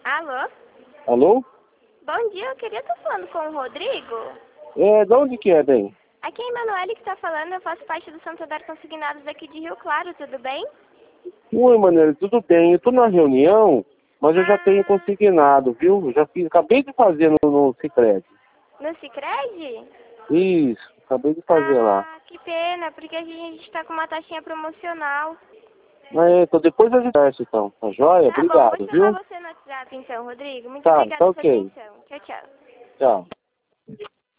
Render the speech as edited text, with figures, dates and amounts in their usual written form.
Alô? Alô? Bom dia, eu queria estar falando com o Rodrigo. De onde que é, bem? Aqui é a Emanuele que está falando, eu faço parte do Santander Consignados aqui de Rio Claro, tudo bem? Oi, Manela, tudo bem? Eu tô na reunião, mas eu já tenho Ah, consignado, viu? Eu já fiz, acabei de fazer no Sicredi. no Sicredi? Isso, acabei de fazer lá. Ah, que pena, porque a gente está com uma taxinha promocional. Então depois a gente conversa, então. Tá joia? Tá bom, vou Obrigado, chamar viu? você no WhatsApp então, Rodrigo. Muito Tá obrigada pela sua ok. atenção. Tchau, tchau. Tchau.